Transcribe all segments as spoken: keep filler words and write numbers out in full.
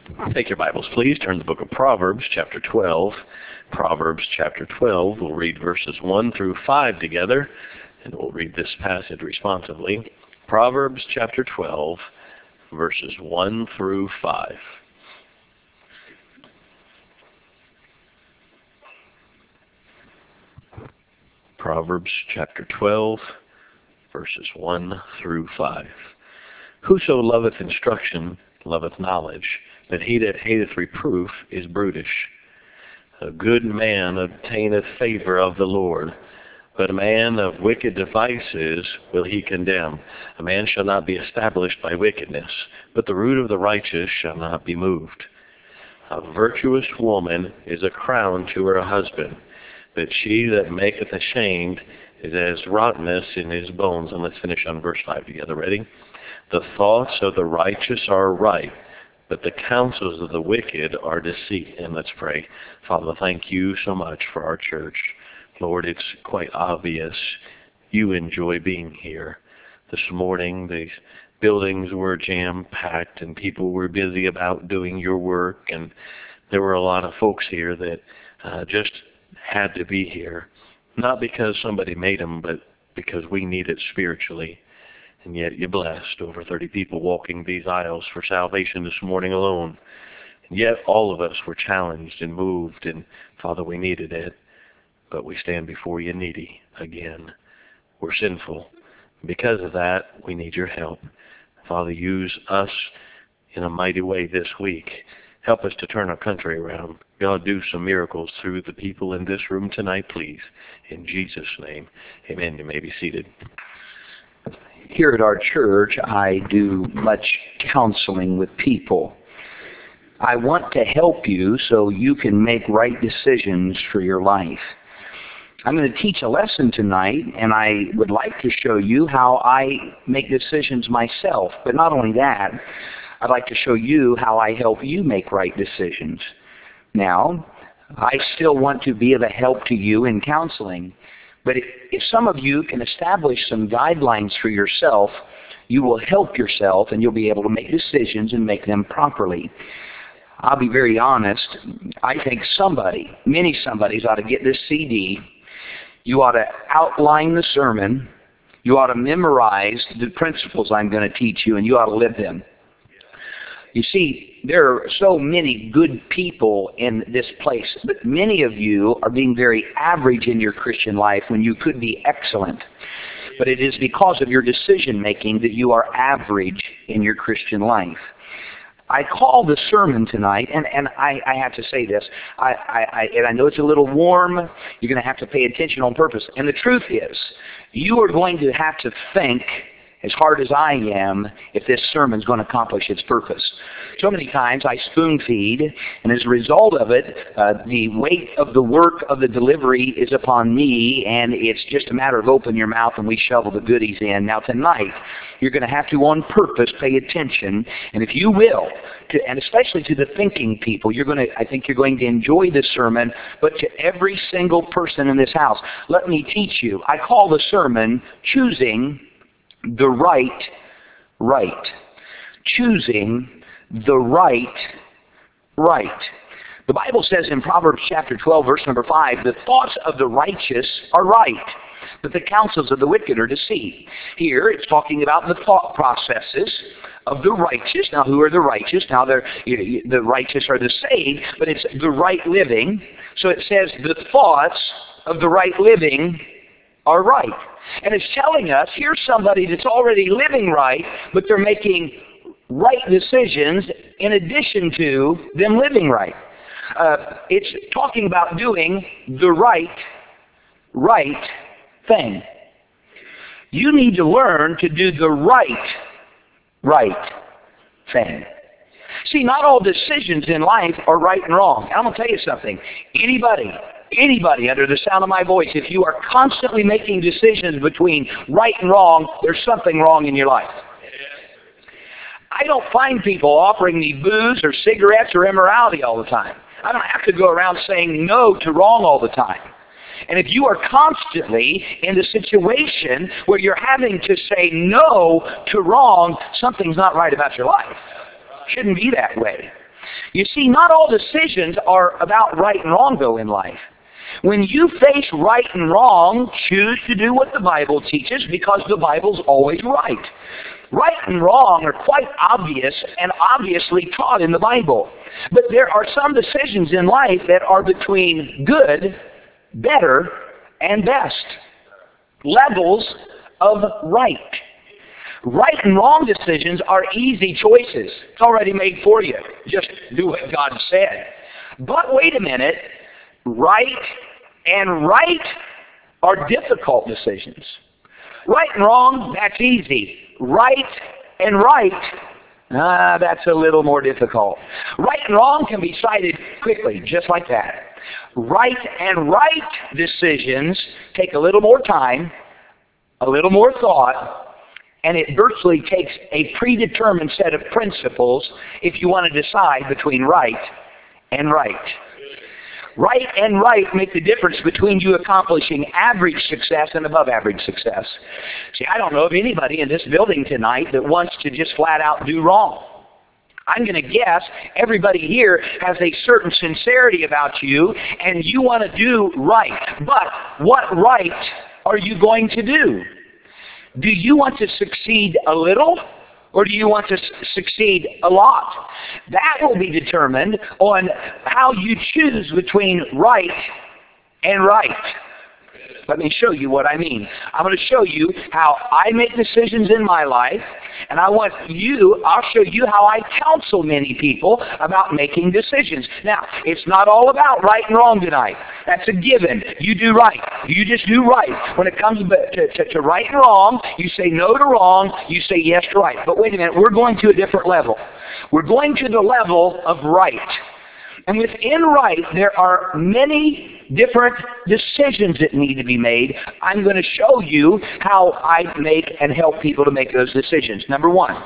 Take your Bibles, please. Turn to the book of Proverbs, chapter twelve. Proverbs, chapter twelve. We'll read verses one through five together, and we'll read this passage responsively. Proverbs, chapter twelve, verses one through five. Proverbs, chapter twelve, verses one through five. Whoso loveth instruction loveth knowledge, but he that hateth reproof is brutish. A good man obtaineth favor of the Lord, but a man of wicked devices will he condemn. A man shall not be established by wickedness, but the root of the righteous shall not be moved. A virtuous woman is a crown to her husband, but she that maketh ashamed is as rottenness in his bones. And let's finish on verse five together. Ready? The thoughts of the righteous are right, but the counsels of the wicked are deceit. And let's pray. Father, thank you so much for our church. Lord, it's quite obvious you enjoy being here. This morning, the buildings were jam-packed, and people were busy about doing your work, and there were a lot of folks here that uh, just had to be here. Not because somebody made them, but because we need it spiritually. And yet you blessed over thirty people walking these aisles for salvation this morning alone. And yet all of us were challenged and moved, and Father, we needed it. But we stand before you needy again. We're sinful. Because of that, we need your help. Father, use us in a mighty way this week. Help us to turn our country around. God, do some miracles through the people in this room tonight, please. In Jesus' name, amen. You may be seated. Here at our church, I do much counseling with people. I want to help you so you can make right decisions for your life. I'm going to teach a lesson tonight, and I would like to show you how I make decisions myself. But not only that, I'd like to show you how I help you make right decisions. Now, I still want to be of a help to you in counseling. But if, if some of you can establish some guidelines for yourself, you will help yourself and you'll be able to make decisions and make them properly. I'll be very honest. I think somebody, many somebodies ought to get this C D. You ought to outline the sermon. You ought to memorize the principles I'm going to teach you, and you ought to live them. You see, there are so many good people in this place, but many of you are being very average in your Christian life when you could be excellent. But it is because of your decision making that you are average in your Christian life. I call the sermon tonight, and, and I, I have to say this, I, I, I, and I know it's a little warm, you're going to have to pay attention on purpose. And the truth is, you are going to have to think as hard as I am if this sermon's going to accomplish its purpose. So many times I spoon feed, and as a result of it, uh, the weight of the work of the delivery is upon me, and it's just a matter of open your mouth and we shovel the goodies in. Now tonight, you're going to have to on purpose pay attention, and if you will, to, and especially to the thinking people, you're going to, I think you're going to enjoy this sermon, but to every single person in this house, let me teach you. I call the sermon Choosing the Right Right. Choosing the right right. The Bible says in Proverbs chapter twelve, verse number five, the thoughts of the righteous are right, but the counsels of the wicked are deceit. Here it's talking about the thought processes of the righteous. Now, who are the righteous? Now, they're, you know, the righteous are the saved, but it's the right living. So it says the thoughts of the right living are right. And it's telling us, here's somebody that's already living right, but they're making right decisions in addition to them living right. Uh, it's talking about doing the right, right thing. You need to learn to do the right, right thing. See, not all decisions in life are right and wrong. And I'm going to tell you something. Anybody, anybody under the sound of my voice, if you are constantly making decisions between right and wrong, there's something wrong in your life. I don't find people offering me booze or cigarettes or immorality all the time. I don't have to go around saying no to wrong all the time. And if you are constantly in the situation where you're having to say no to wrong, something's not right about your life. Shouldn't be that way. You see, not all decisions are about right and wrong, though, in life. When you face right and wrong, choose to do what the Bible teaches, because the Bible's always right. Right and wrong are quite obvious and obviously taught in the Bible. But there are some decisions in life that are between good, better, and best. Levels of right. Right and wrong decisions are easy choices. It's already made for you. Just do what God said. But wait a minute. Right and right are difficult decisions. Right and wrong, that's easy. Right and right, ah, that's a little more difficult. Right and wrong can be cited quickly, just like that. Right and right decisions take a little more time, a little more thought, and it virtually takes a predetermined set of principles if you want to decide between right and right. Right and right make the difference between you accomplishing average success and above average success. See, I don't know of anybody in this building tonight that wants to just flat out do wrong. I'm going to guess everybody here has a certain sincerity about you, and you want to do right. But what right are you going to do? Do you want to succeed a little, or do you want to succeed a lot? That will be determined on how you choose between right and right. Let me show you what I mean. I'm going to show you how I make decisions in my life, and I want you, I'll show you how I counsel many people about making decisions. Now, it's not all about right and wrong tonight. That's a given. You do right. You just do right. When it comes to, to, to right and wrong, you say no to wrong, you say yes to right. But wait a minute, we're going to a different level. We're going to the level of right. And within right, there are many different decisions that need to be made. I'm going to show you how I make and help people to make those decisions. Number one,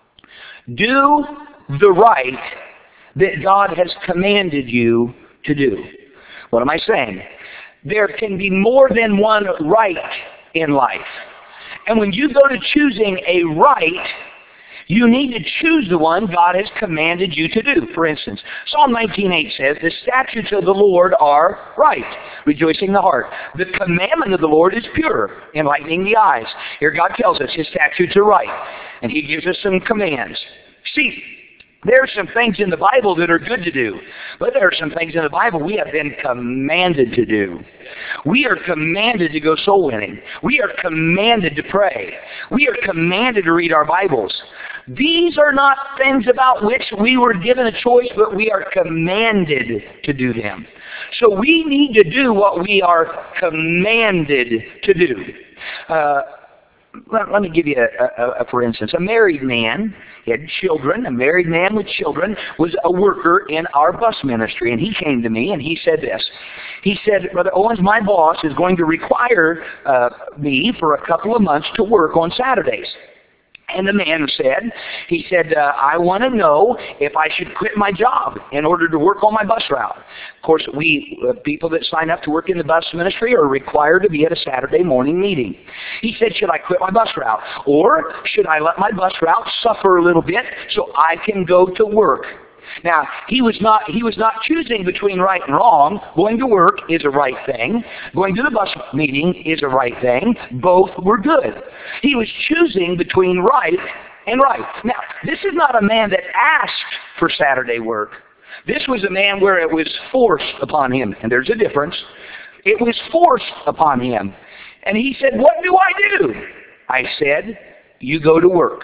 do the right that God has commanded you to do. What am I saying? There can be more than one right in life. And when you go to choosing a right, you need to choose the one God has commanded you to do. For instance, Psalm nineteen eight says, the statutes of the Lord are right, rejoicing the heart. The commandment of the Lord is pure, enlightening the eyes. Here God tells us His statutes are right, and He gives us some commands. See, there are some things in the Bible that are good to do, but there are some things in the Bible we have been commanded to do. We are commanded to go soul winning. We are commanded to pray. We are commanded to read our Bibles. These are not things about which we were given a choice, but we are commanded to do them. So we need to do what we are commanded to do. Uh, let, let me give you a, a, a, for instance, a married man, he had children, a married man with children, was a worker in our bus ministry, and he came to me and he said this. He said, Brother Owens, my boss is going to require uh, me for a couple of months to work on Saturdays. And the man said, he said, uh, I want to know if I should quit my job in order to work on my bus route. Of course, we uh, people that sign up to work in the bus ministry are required to be at a Saturday morning meeting. He said, should I quit my bus route? Or should I let my bus route suffer a little bit so I can go to work? Now, he was not he was not choosing between right and wrong. Going to work is a right thing. Going to the bus meeting is a right thing. Both were good. He was choosing between right and right. Now, this is not a man that asked for Saturday work. This was a man where it was forced upon him. And there's a difference. It was forced upon him. And he said, what do I do? I said, you go to work.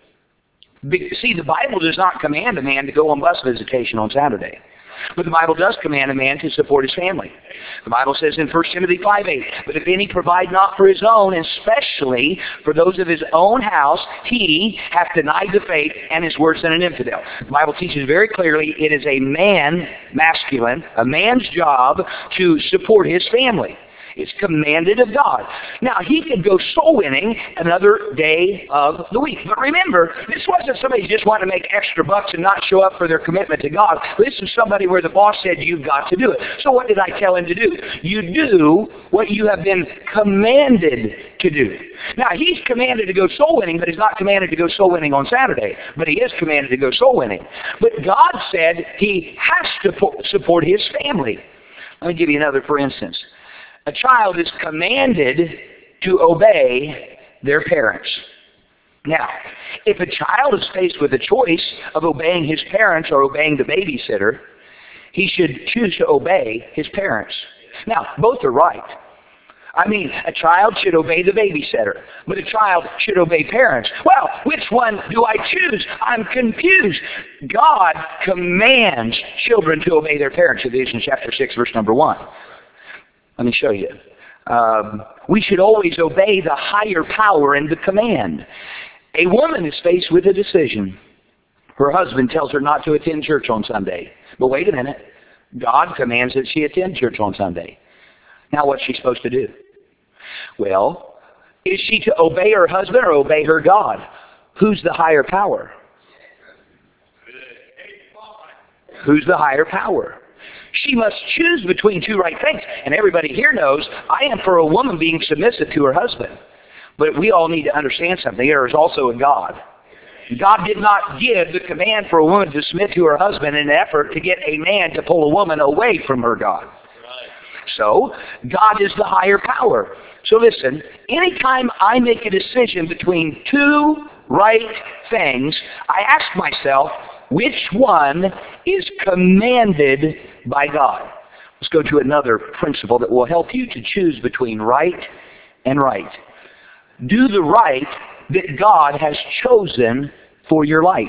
See, the Bible does not command a man to go on bus visitation on Saturday. But the Bible does command a man to support his family. The Bible says in First Timothy five eight, but if any provide not for his own, especially for those of his own house, he hath denied the faith and is worse than an infidel. The Bible teaches very clearly it is a man, masculine, a man's job to support his family. It's commanded of God. Now, he could go soul winning another day of the week. But remember, this wasn't somebody just wanting to make extra bucks and not show up for their commitment to God. This is somebody where the boss said, you've got to do it. So what did I tell him to do? You do what you have been commanded to do. Now, he's commanded to go soul winning, but he's not commanded to go soul winning on Saturday. But he is commanded to go soul winning. But God said he has to support his family. Let me give you another for instance. A child is commanded to obey their parents. Now, if a child is faced with a choice of obeying his parents or obeying the babysitter, he should choose to obey his parents. Now, both are right. I mean, a child should obey the babysitter, but a child should obey parents. Well, which one do I choose? I'm confused. God commands children to obey their parents. Ephesians chapter six, verse number one. Let me show you. Um, we should always obey the higher power in the command. A woman is faced with a decision. Her husband tells her not to attend church on Sunday. But wait a minute. God commands that she attend church on Sunday. Now what's she supposed to do? Well, is she to obey her husband or obey her God? Who's the higher power? Who's the higher power? She must choose between two right things. And everybody here knows I am for a woman being submissive to her husband. But we all need to understand something. There is also a God. God did not give the command for a woman to submit to her husband in an effort to get a man to pull a woman away from her God. So, God is the higher power. So listen, anytime I make a decision between two right things, I ask myself, which one is commanded by God? Let's go to another principle that will help you to choose between right and right. Do the right that God has chosen for your life.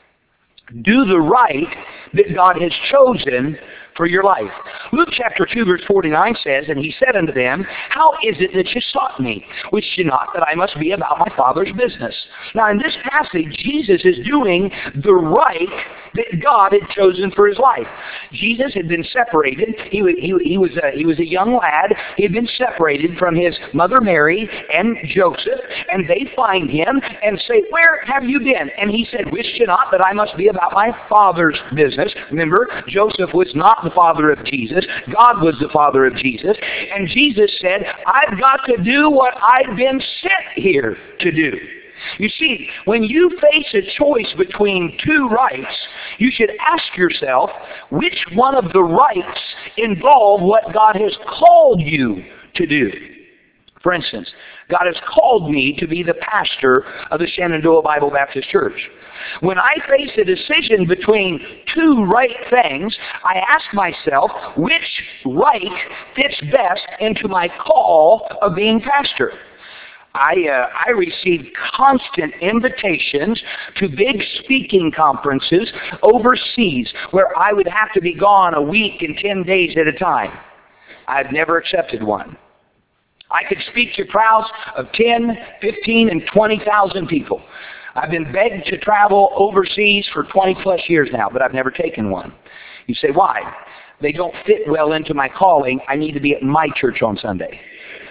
Do the right that God has chosen for your life. Luke chapter two verse forty-nine says, and he said unto them, how is it that you sought me? Wist you not that I must be about my Father's business? Now in this passage, Jesus is doing the right that God had chosen for his life. Jesus had been separated. He, was- he, he, was a, he was a young lad. He had been separated from his mother Mary and Joseph, and they find him and say, where have you been? And he said, wist you not that I must be about my Father's business? Remember, Joseph was not the father of Jesus. God was the father of Jesus. And Jesus said, I've got to do what I've been sent here to do. You see, when you face a choice between two rights, you should ask yourself, which one of the rights involve what God has called you to do? For instance, God has called me to be the pastor of the Shenandoah Bible Baptist Church. When I face a decision between two right things, I ask myself, which right fits best into my call of being pastor? I, uh, I received constant invitations to big speaking conferences overseas where I would have to be gone a week and ten days at a time. I've never accepted one. I could speak to crowds of ten, fifteen, and twenty thousand people. I've been begged to travel overseas for twenty plus years now, but I've never taken one. You say, why? They don't fit well into my calling. I need to be at my church on Sunday.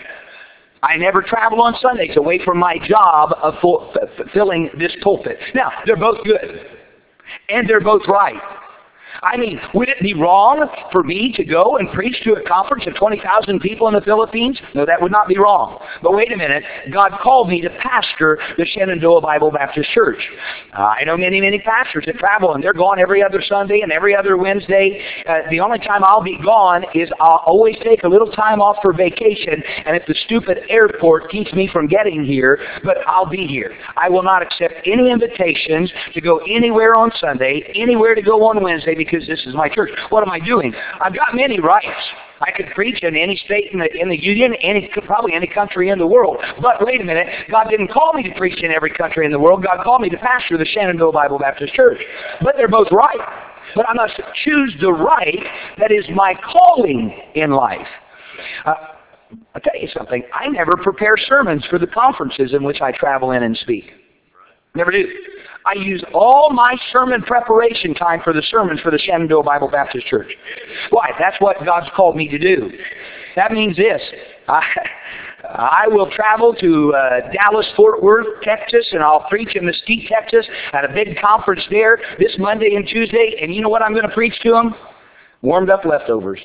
I never travel on Sundays away from my job of full, f- filling this pulpit. Now, they're both good, and they're both right. I mean, would it be wrong for me to go and preach to a conference of twenty thousand people in the Philippines? No, that would not be wrong. But wait a minute. God called me to pastor the Shenandoah Bible Baptist Church. Uh, I know many, many pastors that travel, and they're gone every other Sunday and every other Wednesday. Uh, the only time I'll be gone is I'll always take a little time off for vacation, and if the stupid airport keeps me from getting here, but I'll be here. I will not accept any invitations to go anywhere on Sunday, anywhere to go on Wednesday, because this is my church. What am I doing? I've got many rights. I could preach in any state in the, in the Union, any, probably any country in the world. But wait a minute, God didn't call me to preach in every country in the world. God called me to pastor the Shenandoah Bible Baptist Church. But they're both right. But I must choose the right that is my calling in life. Uh, I'll tell you something. I never prepare sermons for the conferences in which I travel in and speak. Never do. I use all my sermon preparation time for the sermons for the Shenandoah Bible Baptist Church. Why? That's what God's called me to do. That means this. I, I will travel to uh, Dallas, Fort Worth, Texas, and I'll preach in Mesquite, Texas, at a big conference there this Monday and Tuesday. And you know what I'm going to preach to them? Warmed up leftovers.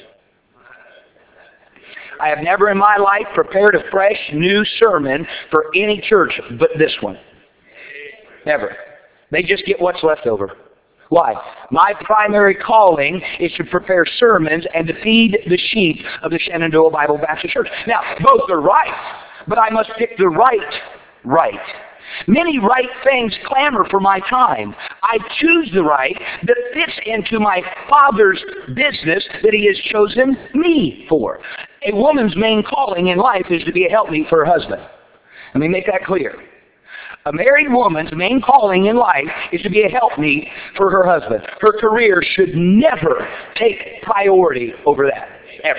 I have never in my life prepared a fresh, new sermon for any church but this one. Never. They just get what's left over. Why? My primary calling is to prepare sermons and to feed the sheep of the Shenandoah Bible Baptist Church. Now, both are right, but I must pick the right right. Many right things clamor for my time. I choose the right that fits into my Father's business that He has chosen me for. A woman's main calling in life is to be a helpmeet for her husband. Let me make that clear. A married woman's main calling in life is to be a helpmeet for her husband. Her career should never take priority over that, ever.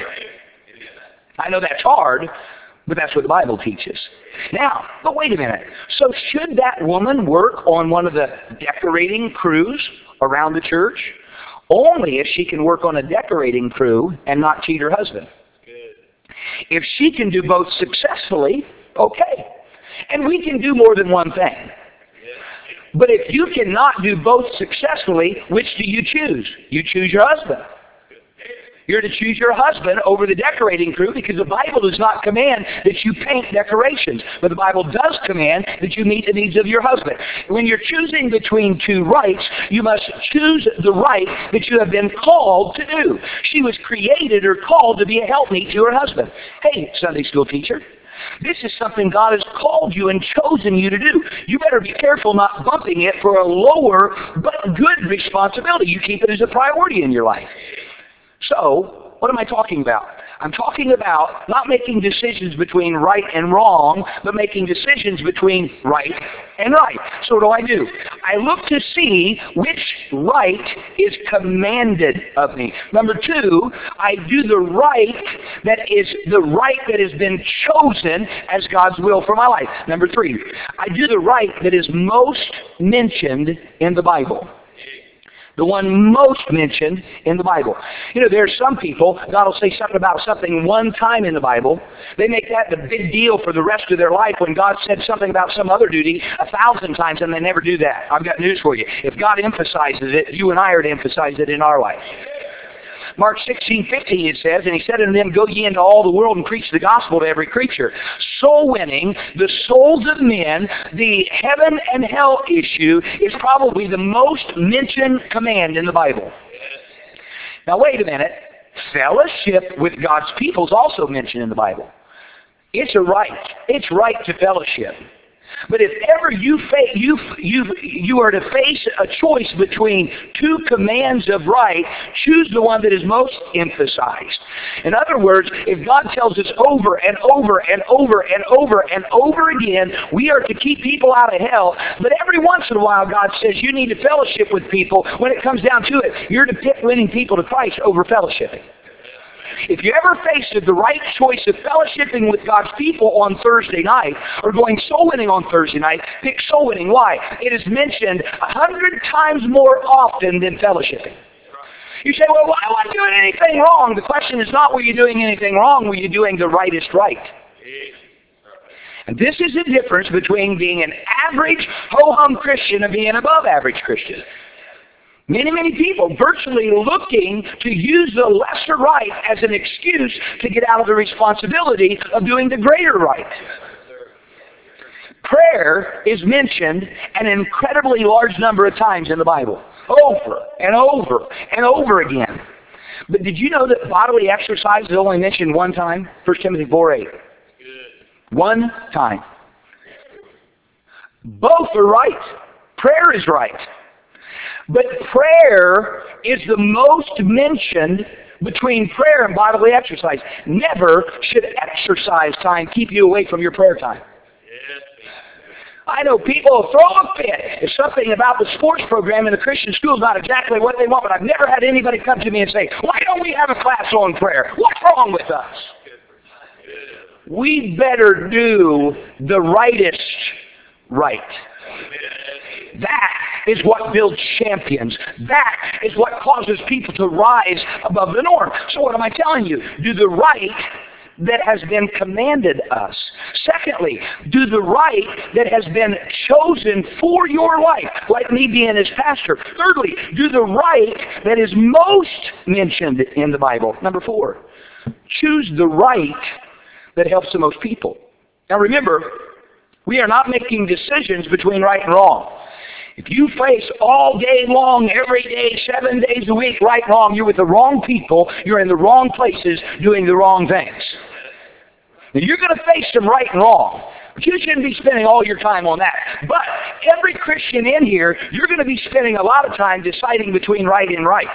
I know that's hard, but that's what the Bible teaches. Now, but wait a minute. So should that woman work on one of the decorating crews around the church? Only if she can work on a decorating crew and not cheat her husband. If she can do both successfully, okay. And we can do more than one thing. But if you cannot do both successfully, which do you choose? You choose your husband. You're to choose your husband over the decorating crew because the Bible does not command that you paint decorations. But the Bible does command that you meet the needs of your husband. When you're choosing between two rights, you must choose the right that you have been called to do. She was created or called to be a helpmeet to her husband. Hey, Sunday school teacher. This is something God has called you and chosen you to do. You better be careful not bumping it for a lower but good responsibility. You keep it as a priority in your life. So, what am I talking about? I'm talking about not making decisions between right and wrong, but making decisions between right and right. So what do I do? I look to see which right is commanded of me. Number two, I do the right that is the right that has been chosen as God's will for my life. Number three, I do the right that is most mentioned in the Bible. The one most mentioned in the Bible. You know, there are some people, God will say something about something one time in the Bible. They make that the big deal for the rest of their life when God said something about some other duty a thousand times and they never do that. I've got news for you. If God emphasizes it, you and I are to emphasize it in our life. Mark sixteen fifteen it says, and He said unto them, Go ye into all the world and preach the gospel to every creature. Soul winning, the souls of men, the heaven and hell issue is probably the most mentioned command in the Bible. Now wait a minute. Fellowship with God's people is also mentioned in the Bible. It's a right. It's right to fellowship. But if ever you, fa- you, you, you are to face a choice between two commands of right, choose the one that is most emphasized. In other words, if God tells us over and over and over and over and over again, we are to keep people out of hell, but every once in a while God says you need to fellowship with people. When it comes down to it, you're to pick winning people to Christ over fellowshipping. If you ever faced the right choice of fellowshipping with God's people on Thursday night or going soul winning on Thursday night, pick soul winning. Why? It is mentioned a hundred times more often than fellowshipping. You say, well, why am I doing anything wrong? The question is not were you doing anything wrong, were you doing the rightest right? And this is the difference between being an average ho-hum Christian and being an above average Christian. Many, many people virtually looking to use the lesser right as an excuse to get out of the responsibility of doing the greater right. Prayer is mentioned an incredibly large number of times in the Bible. Over and over and over again. But did you know that bodily exercise is only mentioned one time? First Timothy four eight. One time. Both are right. Prayer is right. But prayer is the most mentioned between prayer and bodily exercise. Never should exercise time keep you away from your prayer time. I know people will throw a fit if something about the sports program in the Christian school is not exactly what they want, but I've never had anybody come to me and say, why don't we have a class on prayer? What's wrong with us? We better do the rightest right. That is what builds champions. That is what causes people to rise above the norm. So what am I telling you? Do the right that has been commanded us. Secondly, do the right that has been chosen for your life, like me being his pastor. Thirdly, do the right that is most mentioned in the Bible. Number four, choose the right that helps the most people. Now remember, we are not making decisions between right and wrong. If you face all day long, every day, seven days a week, right and wrong, you're with the wrong people, you're in the wrong places, doing the wrong things. Now, you're going to face some right and wrong, but you shouldn't be spending all your time on that. But every Christian in here, you're going to be spending a lot of time deciding between right and right.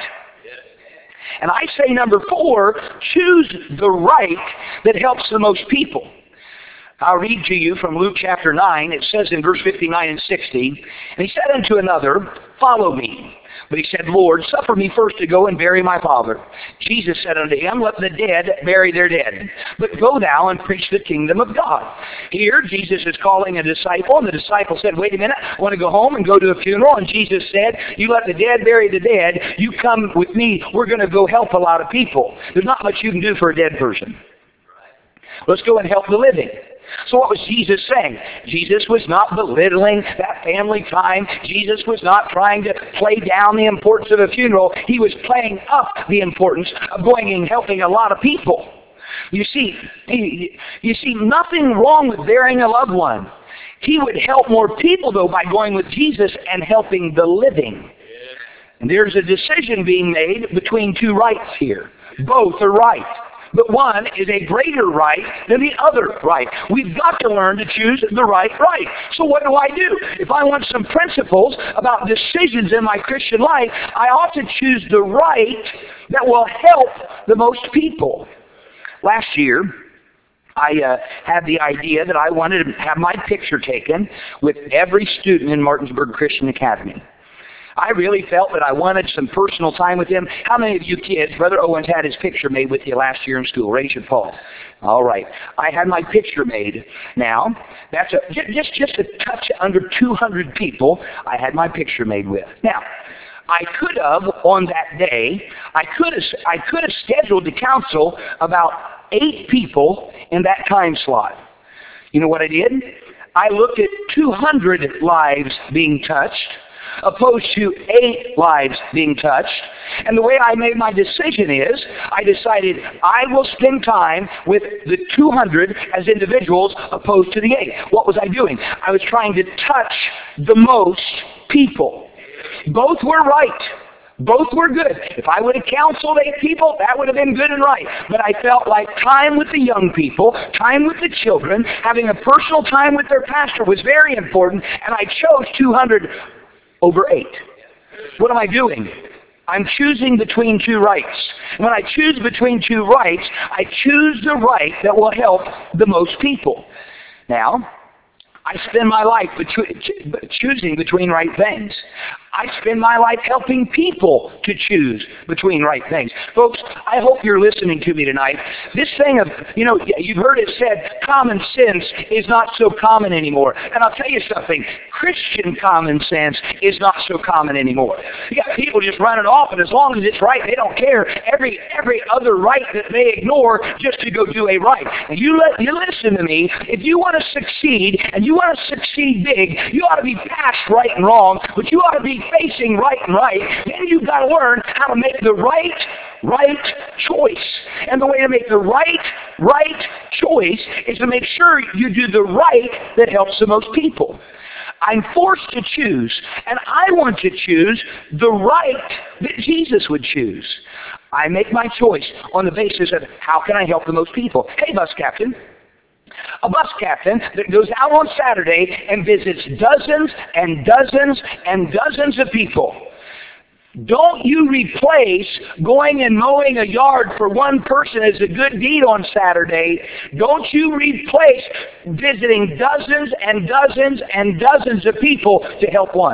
And I say number four, choose the right that helps the most people. I'll read to you from Luke chapter nine. It says in verse fifty-nine and sixty, and he said unto another, follow me. But he said, Lord, suffer me first to go and bury my father. Jesus said unto him, let the dead bury their dead. But go thou and preach the kingdom of God. Here, Jesus is calling a disciple, and the disciple said, wait a minute, I want to go home and go to a funeral. And Jesus said, you let the dead bury the dead. You come with me. We're going to go help a lot of people. There's not much you can do for a dead person. Let's go and help the living. So what was Jesus saying? Jesus was not belittling that family time. Jesus was not trying to play down the importance of a funeral. He was playing up the importance of going and helping a lot of people. You see, you see nothing wrong with burying a loved one. He would help more people, though, by going with Jesus and helping the living. And there's a decision being made between two rights here. Both are right. But one is a greater right than the other right. We've got to learn to choose the right right. So what do I do? If I want some principles about decisions in my Christian life, I ought to choose the right that will help the most people. Last year, I uh, had the idea that I wanted to have my picture taken with every student in Martinsburg Christian Academy. I really felt that I wanted some personal time with him. How many of you kids, Brother Owens had his picture made with you last year in school? Raise your paw. All right. I had my picture made. Now, that's a, just, just a touch under two hundred people I had my picture made with. Now, I could have, on that day, I could have, I could have scheduled the council about eight people in that time slot. You know what I did? I looked at two hundred lives being touched, opposed to eight lives being touched. And the way I made my decision is, I decided I will spend time with the two hundred as individuals opposed to the eight. What was I doing? I was trying to touch the most people. Both were right. Both were good. If I would have counseled eight people, that would have been good and right. But I felt like time with the young people, time with the children, having a personal time with their pastor was very important, and I chose two hundred over eight. What am I doing? I'm choosing between two rights. When I choose between two rights, I choose the right that will help the most people. Now, I spend my life between, choosing between right things. I spend my life helping people to choose between right things. Folks, I hope you're listening to me tonight. This thing of, you know, you've heard it said, common sense is not so common anymore. And I'll tell you something, Christian common sense is not so common anymore. You got people just running off, and as long as it's right, they don't care. Every every other right that they ignore just to go do a right. And you, let, you listen to me, if you want to succeed, and you want to succeed big, you ought to be past right and wrong, but you ought to be facing right and right. Then you've got to learn how to make the right, right choice. And the way to make the right, right choice is to make sure you do the right that helps the most people. I'm forced to choose, and I want to choose the right that Jesus would choose. I make my choice on the basis of how can I help the most people. Hey, bus captain. A bus captain that goes out on Saturday and visits dozens and dozens and dozens of people. Don't you replace going and mowing a yard for one person as a good deed on Saturday. Don't you replace visiting dozens and dozens and dozens of people to help one.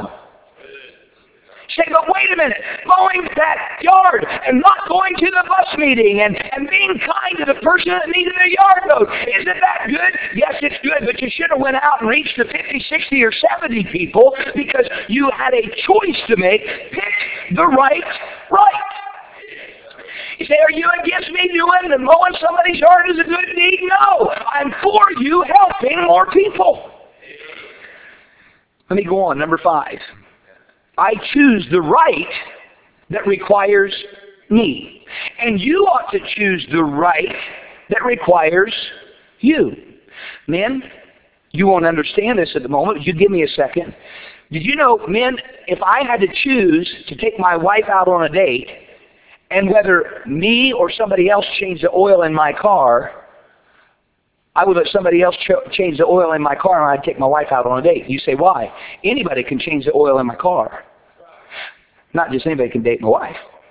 Say, but wait a minute, mowing that yard and not going to the bus meeting and, and being kind to the person that needed a yard mowed. Isn't that good? Yes, it's good, but you should have went out and reached the fifty, sixty, or seventy people because you had a choice to make. Pick the right right. You say, are you against me doing and mowing somebody's yard is a good deed? No, I'm for you helping more people. Let me go on, number five. I choose the right that requires me. And you ought to choose the right that requires you. Men, you won't understand this at the moment. You give me a second. Did you know, men, if I had to choose to take my wife out on a date, and whether me or somebody else changed the oil in my car, I would let somebody else ch- change the oil in my car and I'd take my wife out on a date. You say, why? Anybody can change the oil in my car. Not just anybody can date my wife.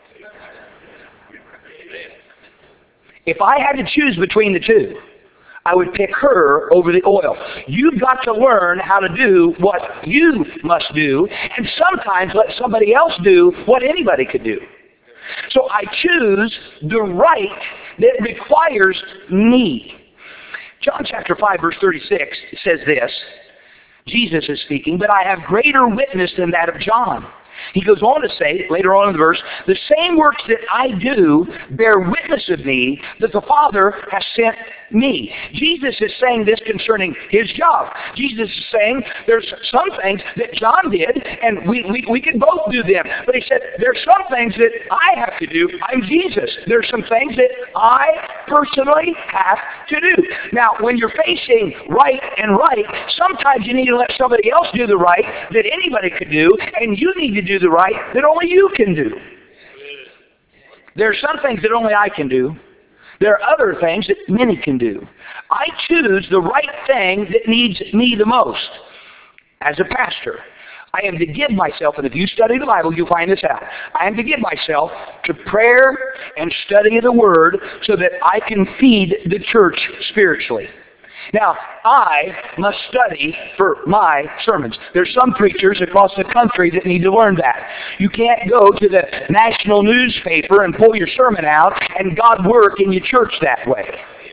If I had to choose between the two, I would pick her over the oil. You've got to learn how to do what you must do, and sometimes let somebody else do what anybody could do. So I choose the right that requires me. John chapter five, verse thirty-six says this. Jesus is speaking, but I have greater witness than that of John. He goes on to say, later on in the verse, the same works that I do bear witness of me that the Father has sent me. Jesus is saying this concerning his job. Jesus is saying there's some things that John did, and we, we, we can both do them. But he said, there's some things that I have to do. I'm Jesus. There's some things that I personally have to do. Now, when you're facing right and right, sometimes you need to let somebody else do the right that anybody could do, and you need to do the right that only you can do. There are some things that only I can do. There are other things that many can do. I choose the right thing that needs me the most. As a pastor, I am to give myself, and if you study the Bible, you'll find this out. I am to give myself to prayer and study of the Word so that I can feed the church spiritually. Now, I must study for my sermons. There's some preachers across the country that need to learn that. You can't go to the national newspaper and pull your sermon out and God work in your church that way.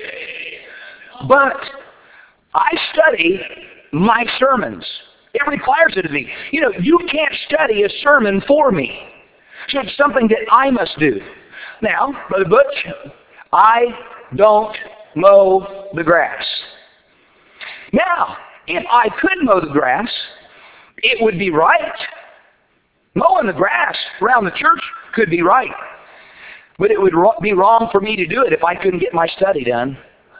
But I study my sermons. It requires it of me. You know, you can't study a sermon for me. So it's something that I must do. Now, Brother Butch, I don't mow the grass. Now, if I could mow the grass, it would be right. Mowing the grass around the church could be right. But it would be wrong for me to do it if I couldn't get my study done.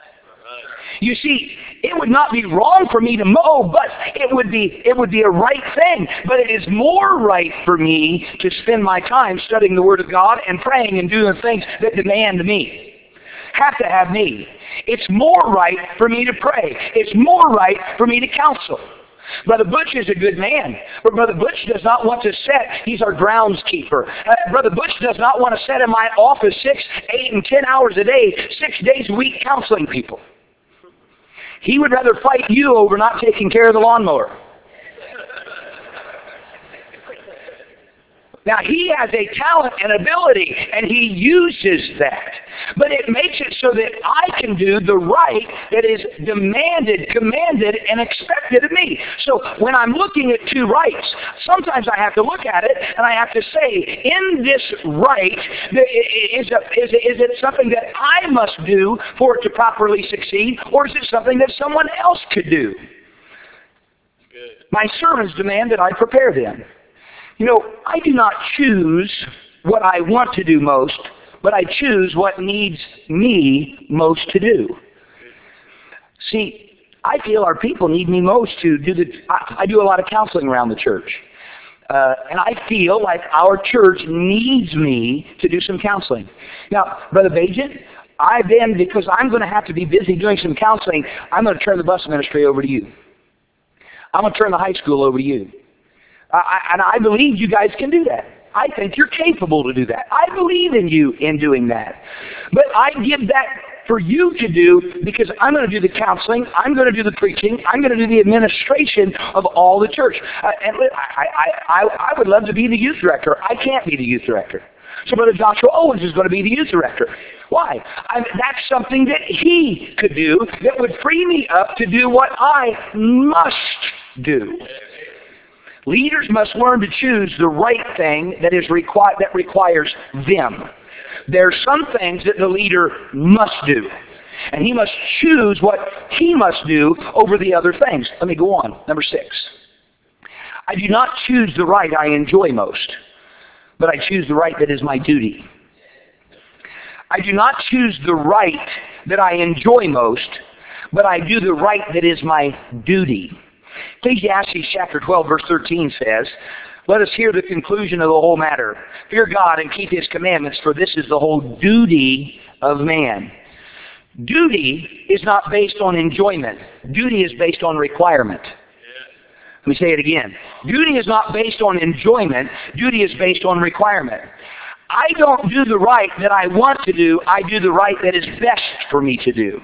You see, it would not be wrong for me to mow, but it would be it would be a right thing. But it is more right for me to spend my time studying the Word of God and praying and doing the things that demand me. Have to have me. It's more right for me to pray. It's more right for me to counsel. Brother Butch is a good man, but Brother Butch does not want to sit. He's our groundskeeper. Uh, Brother Butch does not want to sit in my office six, eight, and ten hours a day, six days a week counseling people. He would rather fight you over not taking care of the lawnmower. Now, he has a talent and ability, and he uses that. But it makes it so that I can do the right that is demanded, commanded, and expected of me. So when I'm looking at two rights, sometimes I have to look at it, and I have to say, in this right, is, a, is, is it something that I must do for it to properly succeed, or is it something that someone else could do? Good. My sermons demand that I prepare them. You know, I do not choose what I want to do most, but I choose what needs me most to do. See, I feel our people need me most to do the, I, I do a lot of counseling around the church. Uh, and I feel like our church needs me to do some counseling. Now, Brother Bajan, I've been, because I'm going to have to be busy doing some counseling, I'm going to turn the bus ministry over to you. I'm going to turn the high school over to you. I, and I believe you guys can do that. I think you're capable to do that. I believe in you in doing that. But I give that for you to do because I'm going to do the counseling, I'm going to do the preaching, I'm going to do the administration of all the church. Uh, and I, I, I, I would love to be the youth director. I can't be the youth director. So Brother Joshua Owens is going to be the youth director. Why? I, that's something that he could do that would free me up to do what I must do. Leaders must learn to choose the right thing that is requi- that requires them. There are some things that the leader must do. And he must choose what he must do over the other things. Let me go on. Number six. I do not choose the right I enjoy most, but I choose the right that is my duty. I do not choose the right that I enjoy most, but I do the right that is my duty. Ecclesiastes chapter twelve, verse thirteen says, let us hear the conclusion of the whole matter. Fear God and keep his commandments, for this is the whole duty of man. Duty is not based on enjoyment. Duty is based on requirement. Let me say it again. Duty is not based on enjoyment. Duty is based on requirement. I don't do the right that I want to do. I do the right that is best for me to do.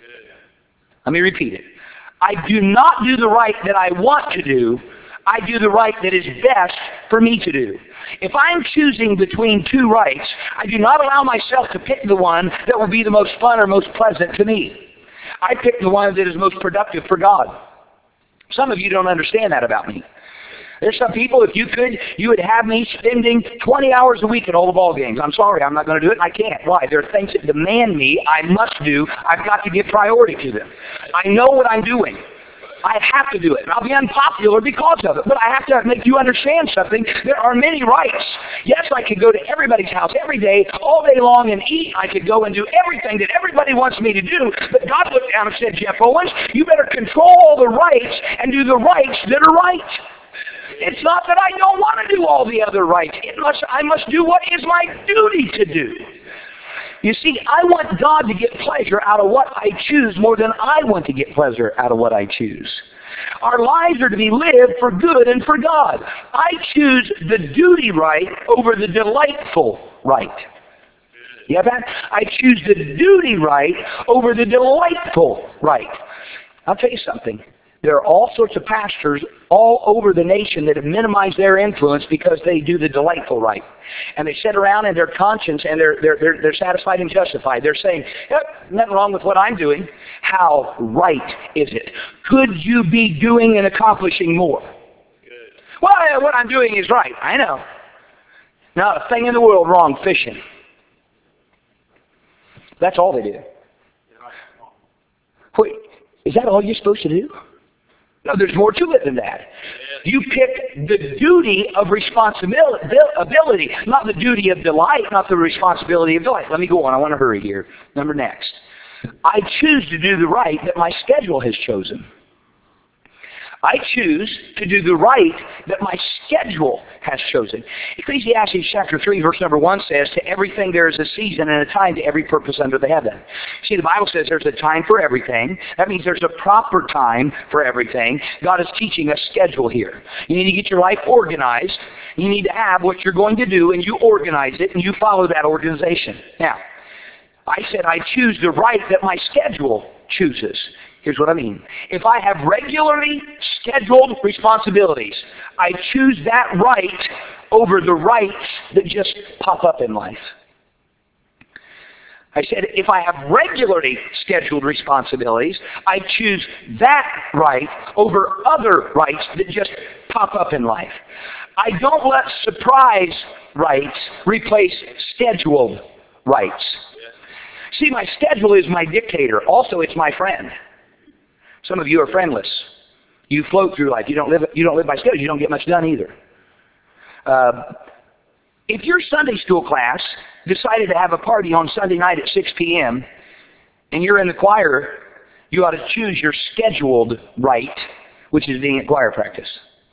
Let me repeat it. I do not do the right that I want to do. I do the right that is best for me to do. If I'm choosing between two rights, I do not allow myself to pick the one that will be the most fun or most pleasant to me. I pick the one that is most productive for God. Some of you don't understand that about me. There's some people, if you could, you would have me spending twenty hours a week at all the ball games. I'm sorry, I'm not going to do it, and I can't. Why? There are things that demand me, I must do, I've got to give priority to them. I know what I'm doing. I have to do it. I'll be unpopular because of it, but I have to make you understand something. There are many rights. Yes, I could go to everybody's house every day, all day long, and eat. I could go and do everything that everybody wants me to do, but God looked down and said, Jeff Owens, you better control all the rights and do the rights that are right. It's not that I don't want to do all the other rights. It must, I must do what is my duty to do. You see, I want God to get pleasure out of what I choose more than I want to get pleasure out of what I choose. Our lives are to be lived for good and for God. I choose the duty right over the delightful right. You have that? I choose the duty right over the delightful right. I'll tell you something. There are all sorts of pastors all over the nation that have minimized their influence because they do the delightful right. And they sit around in their conscience and they're, they're, they're, they're satisfied and justified. They're saying, yep, nothing wrong with what I'm doing. How right is it? Could you be doing and accomplishing more? Good. Well, what I'm doing is right. I know. Not a thing in the world wrong fishing. That's all they do. Wait, is that all you're supposed to do? No, there's more to it than that. You pick the duty of responsibility, not the duty of delight, not the responsibility of delight. Let me go on. I want to hurry here. Number next. I choose to do the right that my schedule has chosen. I choose to do the right that my schedule has chosen. Ecclesiastes chapter three, verse number one says, to everything there is a season and a time to every purpose under the heaven. See, the Bible says there's a time for everything. That means there's a proper time for everything. God is teaching a schedule here. You need to get your life organized. You need to have what you're going to do, and you organize it, and you follow that organization. Now, I said I choose the right that my schedule chooses. Here's what I mean. If I have regularly scheduled responsibilities, I choose that right over the rights that just pop up in life. I said if I have regularly scheduled responsibilities, I choose that right over other rights that just pop up in life. I don't let surprise rights replace scheduled rights. See, my schedule is my dictator. Also, it's my friend. Some of you are friendless. You float through life. You don't live, you don't live by schedule. You don't get much done either. Uh, if your Sunday school class decided to have a party on Sunday night at six p.m. and you're in the choir, you ought to choose your scheduled right, which is being at choir practice.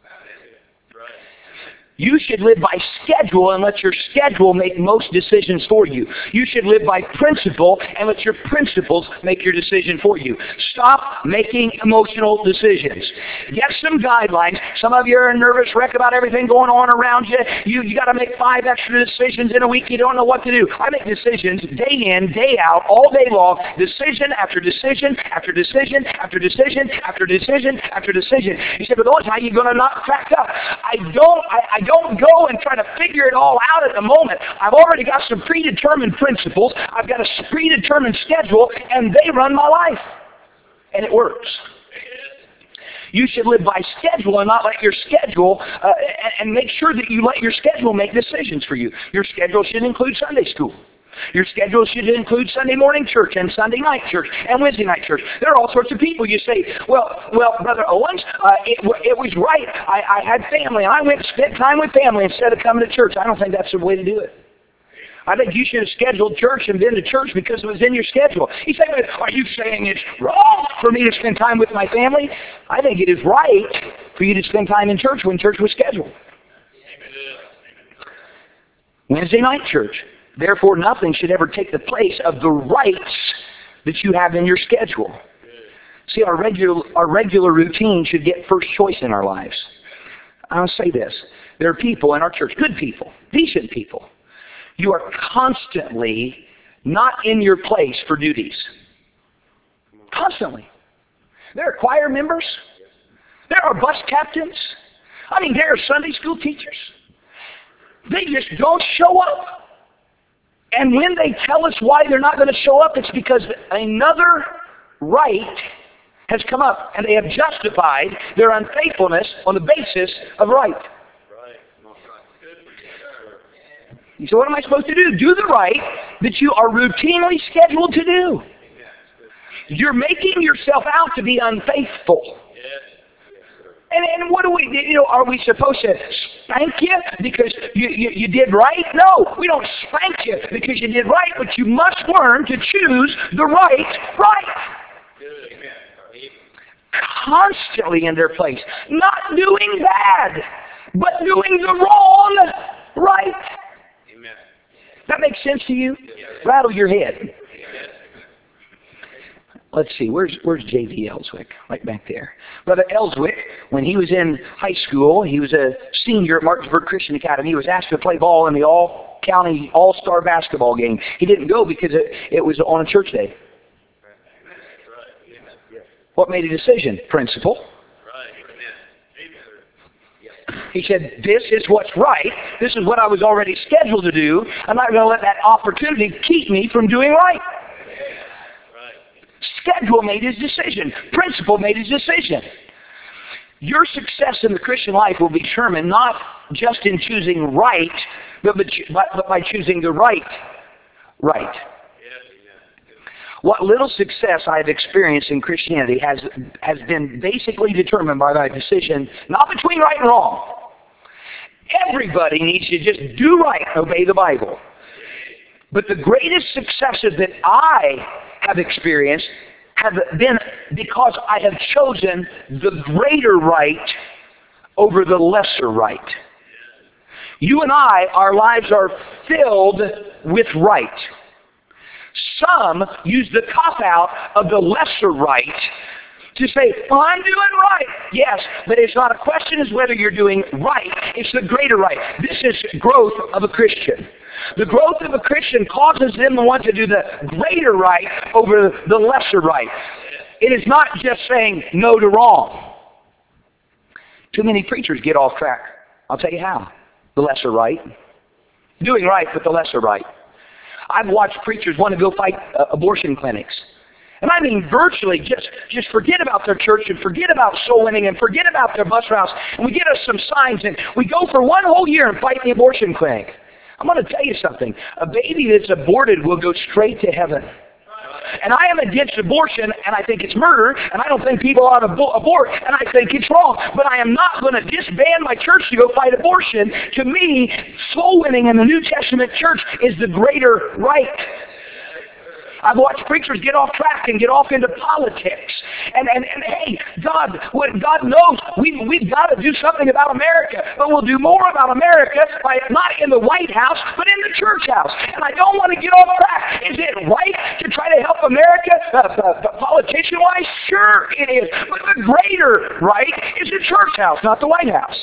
You should live by schedule and let your schedule make most decisions for you. You should live by principle and let your principles make your decision for you. Stop making emotional decisions. Get some guidelines. Some of you are a nervous wreck about everything going on around you. You you got to make five extra decisions in a week. You don't know what to do. I make decisions day in, day out, all day long. Decision after decision after decision after decision after decision after decision. You say, but Lord, how are you going to not crack up? I don't. I, I don't go and try to figure it all out at the moment. I've already got some predetermined principles. I've got a predetermined schedule, and they run my life. And it works. You should live by schedule and not let your schedule, uh, and, and make sure that you let your schedule make decisions for you. Your schedule should include Sunday school. Your schedule should include Sunday morning church and Sunday night church and Wednesday night church. There are all sorts of people. You say, well, well, Brother Owens, uh, it, it was right. I, I had family, and I went and spent time with family instead of coming to church. I don't think that's the way to do it. I think you should have scheduled church and been to church because it was in your schedule. You say, are you saying it's wrong for me to spend time with my family? I think it is right for you to spend time in church when church was scheduled. Wednesday night church. Therefore, nothing should ever take the place of the rights that you have in your schedule. See, our regular, our regular routine should get first choice in our lives. I'll say this. There are people in our church, good people, decent people. You are constantly not in your place for duties. Constantly. There are choir members. There are bus captains. I mean, there are Sunday school teachers. They just don't show up. And when they tell us why they're not going to show up, it's because another right has come up, and they have justified their unfaithfulness on the basis of right. You say, what am I supposed to do? Do the right that you are routinely scheduled to do. You're making yourself out to be unfaithful. And, and what do we, you know, are we supposed to spank you because you, you, you did right? No, we don't spank you because you did right, but you must learn to choose the right right. Constantly in their place. Not doing bad, but doing the wrong right. That makes sense to you? Rattle your head. Let's see, where's where's J V Ellswick? Right back there. Brother Ellswick, when he was in high school, he was a senior at Martinsburg Christian Academy. He was asked to play ball in the all-county all-star basketball game. He didn't go because it, it was on a church day. What made a decision? Principle. He said, this is what's right. This is what I was already scheduled to do. I'm not going to let that opportunity keep me from doing right. Schedule made his decision. Principle made his decision. Your success in the Christian life will be determined not just in choosing right, but, but by choosing the right right. What little success I have experienced in Christianity has, has been basically determined by my decision, not between right and wrong. Everybody needs to just do right, obey the Bible. But the greatest successes that I have experienced have been because I have chosen the greater right over the lesser right. You and I, our lives are filled with right. Some use the cop-out of the lesser right to say, well, I'm doing right. Yes, but it's not a question as whether you're doing right. It's the greater right. This is growth of a Christian. The growth of a Christian causes them to want to do the greater right over the lesser right. It is not just saying no to wrong. Too many preachers get off track. I'll tell you how. The lesser right. Doing right, but the lesser right. I've watched preachers want to go fight uh, abortion clinics. And I mean virtually just, just forget about their church and forget about soul winning and forget about their bus routes. And we get us some signs and we go for one whole year and fight the abortion clinic. I'm going to tell you something. A baby that's aborted will go straight to heaven. And I am against abortion, and I think it's murder, and I don't think people ought to abort, and I think it's wrong. But I am not going to disband my church to go fight abortion. To me, soul winning in the New Testament church is the greater right. I've watched preachers get off track and get off into politics. And, and, and hey, God, what God knows, we, we've got to do something about America. But we'll do more about America by not in the White House, but in the church house. And I don't want to get off track. Is it right to try to help America uh, uh, politician-wise? Sure it is. But the greater right is the church house, not the White House.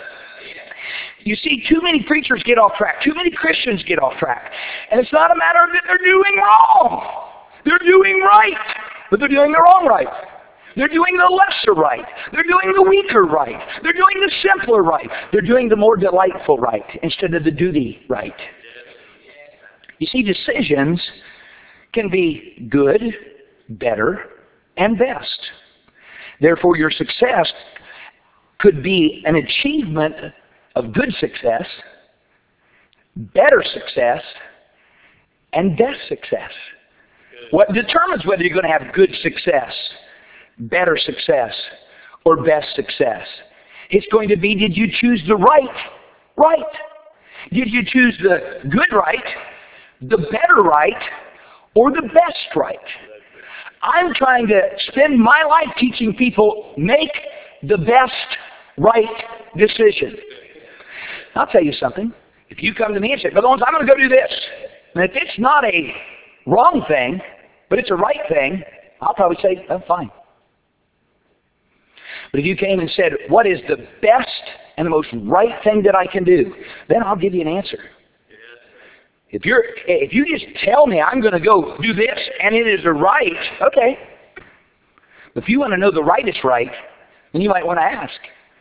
You see, too many preachers get off track. Too many Christians get off track. And it's not a matter of that they're doing wrong. They're doing right, but they're doing the wrong right. They're doing the lesser right. They're doing the weaker right. They're doing the simpler right. They're doing the more delightful right instead of the duty right. You see, decisions can be good, better, and best. Therefore, your success could be an achievement of good success, better success, and best success. What determines whether you're going to have good success, better success, or best success? It's going to be, did you choose the right right? Did you choose the good right, the better right, or the best right? I'm trying to spend my life teaching people, make the best right decision. I'll tell you something. If you come to me and say, Brother Owens, I'm going to go do this, and if it's not a wrong thing, but it's a right thing, I'll probably say, oh, fine. But if you came and said, what is the best and the most right thing that I can do, then I'll give you an answer. If you're, if you just tell me I'm going to go do this and it is a right, okay. But if you want to know the rightest right, then you might want to ask.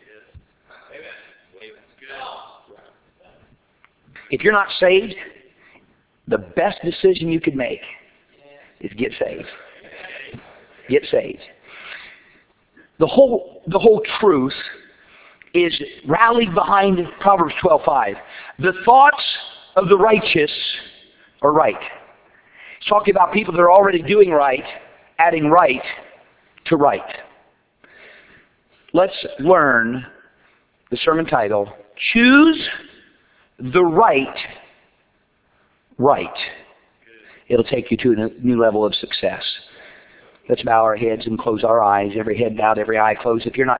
If you're not saved, the best decision you could make is get saved. Get saved. The whole, the whole truth is rallied behind Proverbs twelve five. The thoughts of the righteous are right. It's talking about people that are already doing right, adding right to right. Let's learn the sermon title, Choose the Right Right. It'll take you to a new level of success. Let's bow our heads and close our eyes. Every head bowed, every eye closed. If you're not